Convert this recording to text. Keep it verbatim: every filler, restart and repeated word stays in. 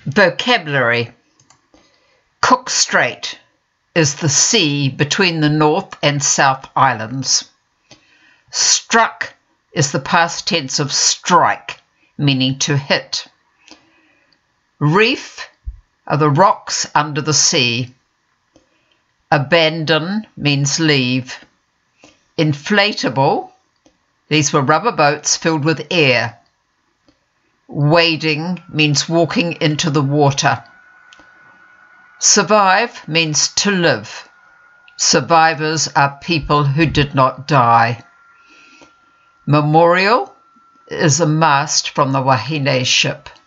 Vocabulary. Cook Strait is the sea between the North and South Islands. Struck is the past tense of strike, meaning to hit. Reef are the rocks under the sea. Abandon means leave. Inflatable, these were rubber boats filled with air. Wading means walking into the water. Survive means to live. Survivors are people who did not die. Memorial is a mast from the Wahine ship.